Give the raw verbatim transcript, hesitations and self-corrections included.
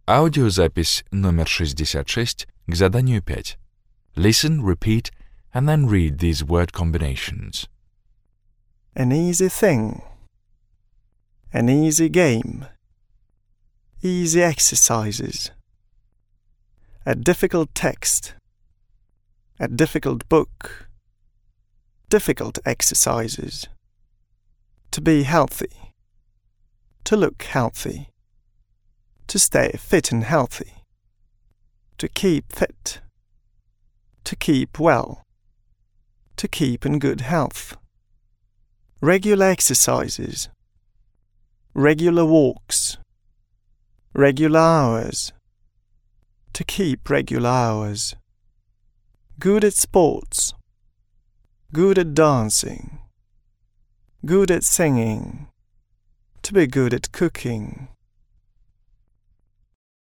Аудиозапись номер шестьдесят шесть к заданию пять. Listen, repeat, and then read these word combinations. An easy thing. An easy game. Easy exercises. A difficult text. A difficult book. Difficult exercises. To be healthy. To look healthy. To stay fit and healthy. To keep fit. To keep well. To keep in good health. Regular exercises. Regular walks. Regular hours. To keep regular hours. Good at sports. Good at dancing. Good at singing. To be good at cooking.